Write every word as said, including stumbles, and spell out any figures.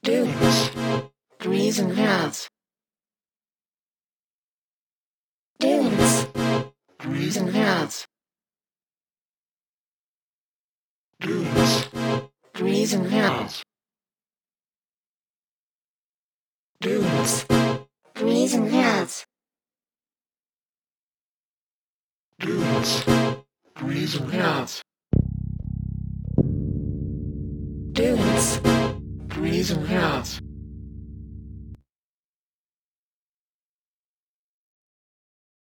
Dunes, Grisenherz. Dunes, Grisenherz. Dunes, Grisenherz. Dunes, Grisenherz. Dunes, Grisenherz. Dunes, Grisenherz.